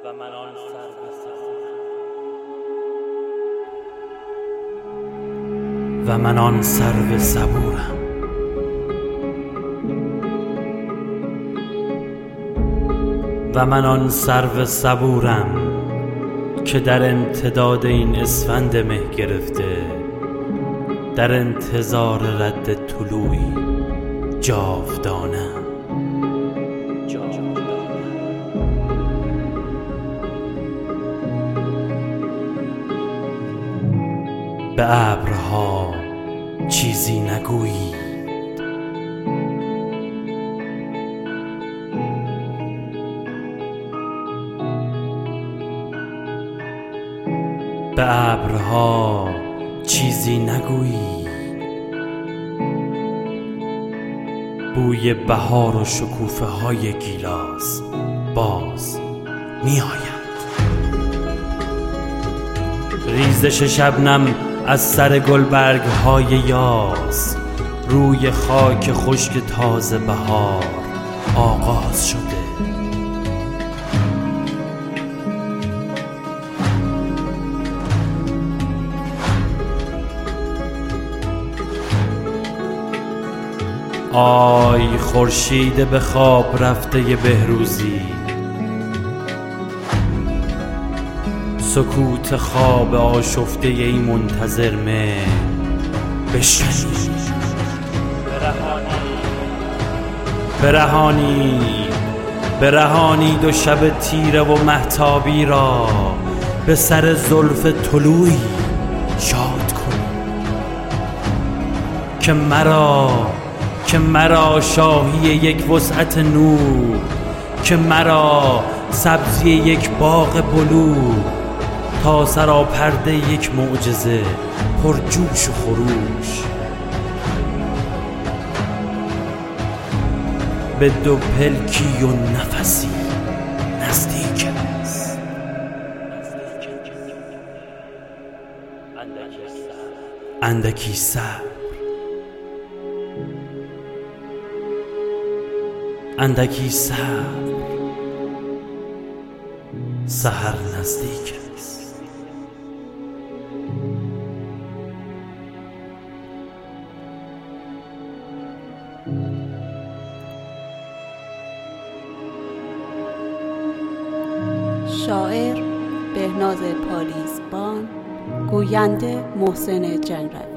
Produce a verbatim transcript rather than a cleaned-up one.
و من آن سرو صبورم و من آن سرو صبورم و من آن سرو صبورم که در امتداد این اسفند مه گرفته در انتظار رد طلوعی جاودانم. به ابرها چیزی نگویی، به ابرها چیزی نگویی، بوی بهار و شکوفه های گیلاس باز می آید. ریزش شبنم از سر گلبرگ های یاس روی خاک خشک تازه بهار آغاز شده. آی خورشید به خواب رفته بهروزی، سکوت خواب آشفته ای منتظر مه بشکنی، برهانید برهانید و شب تیره و مهتابی را به سر زلف طلوعی شاد کنید که مرا که مرا شاهی یک وسعت نور، که مرا سبزی یک باغ بلور، تا سراپرده یک معجزه پر جوش و خروش به دو پلکی و نفسی نزدیک است. اندکی صبر، اندکی صبر، سحر نزدیک است. شاعر بهناز پالیزبان، گوینده محسن جنروی.